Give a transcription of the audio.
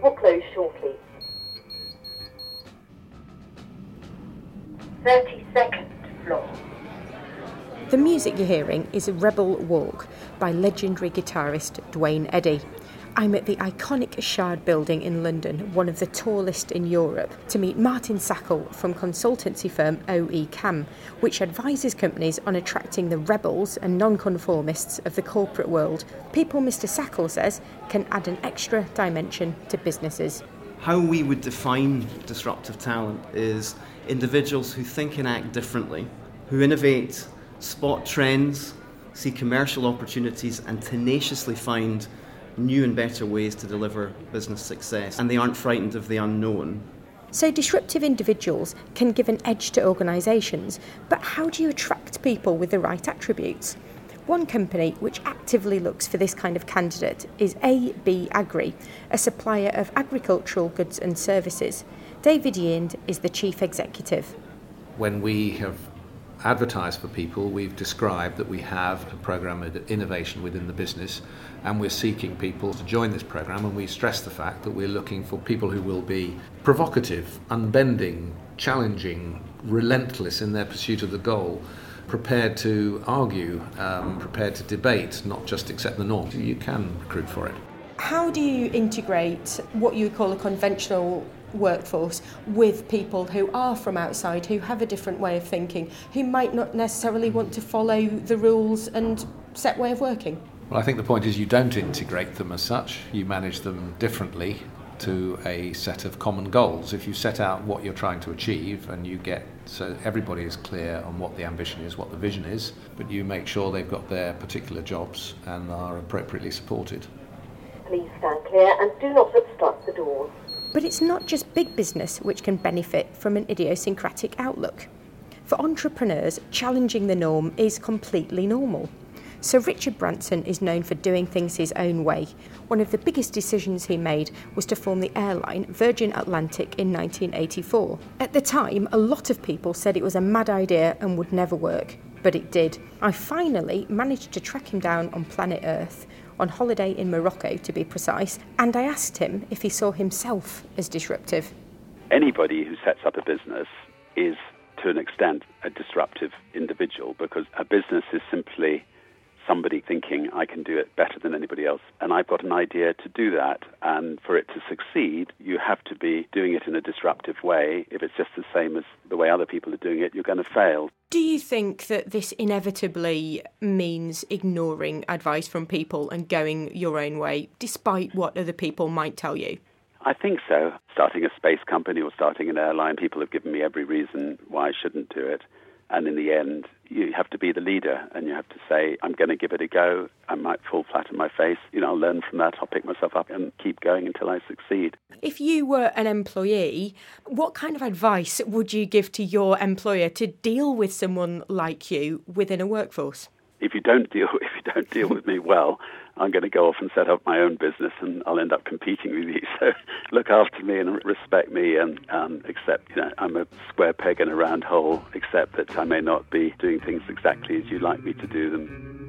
will close shortly. 32nd floor. The music you're hearing is Rebel Walk by legendary guitarist Duane Eddy. I'm at the iconic Shard building in London, one of the tallest in Europe, to meet Martin Sackle from consultancy firm OE Cam, which advises companies on attracting the rebels and nonconformists of the corporate world. People, Mr. Sackle says, can add an extra dimension to businesses. How we would define disruptive talent is individuals who think and act differently, who innovate, spot trends, see commercial opportunities and tenaciously find new and better ways to deliver business success, and they aren't frightened of the unknown. So disruptive individuals can give an edge to organisations, but how do you attract people with the right attributes? One company which actively looks for this kind of candidate is AB Agri, a supplier of agricultural goods and services. David Yeand is the chief executive. When we have advertised for people, we've described that we have a programme of innovation within the business, and we're seeking people to join this programme, and we stress the fact that we're looking for people who will be provocative, unbending, challenging, relentless in their pursuit of the goal, prepared to argue, prepared to debate, not just accept the norm. You can recruit for it. How do you integrate what you would call a conventional workforce with people who are from outside, who have a different way of thinking, who might not necessarily want to follow the rules and set way of working? Well, I think the point is you don't integrate them as such. You manage them differently to a set of common goals. If you set out what you're trying to achieve and you get so everybody is clear on what the ambition is, what the vision is, but you make sure they've got their particular jobs and are appropriately supported. Please stand clear and do not obstruct the doors. But it's not just big business which can benefit from an idiosyncratic outlook. For entrepreneurs, challenging the norm is completely normal. Sir Richard Branson is known for doing things his own way. One of the biggest decisions he made was to form the airline Virgin Atlantic in 1984. At the time, a lot of people said it was a mad idea and would never work, but it did. I finally managed to track him down on planet Earth, on holiday in Morocco to be precise, and I asked him if he saw himself as disruptive. Anybody who sets up a business is, to an extent, a disruptive individual, because a business is simply somebody thinking, I can do it better than anybody else, and I've got an idea to do that. And for it to succeed, you have to be doing it in a disruptive way. If it's just the same as the way other people are doing it, you're going to fail. Do you think that this inevitably means ignoring advice from people and going your own way, despite what other people might tell you? I think so. Starting a space company or starting an airline, people have given me every reason why I shouldn't do it. And in the end, you have to be the leader and you have to say, I'm going to give it a go. I might fall flat on my face. I'll learn from that. I'll pick myself up and keep going until I succeed. If you were an employee, what kind of advice would you give to your employer to deal with someone like you within a workforce? If you don't deal with me well, I'm going to go off and set up my own business and I'll end up competing with you. So look after me and respect me and accept, I'm a square peg in a round hole, accept that I may not be doing things exactly as you'd like me to do them.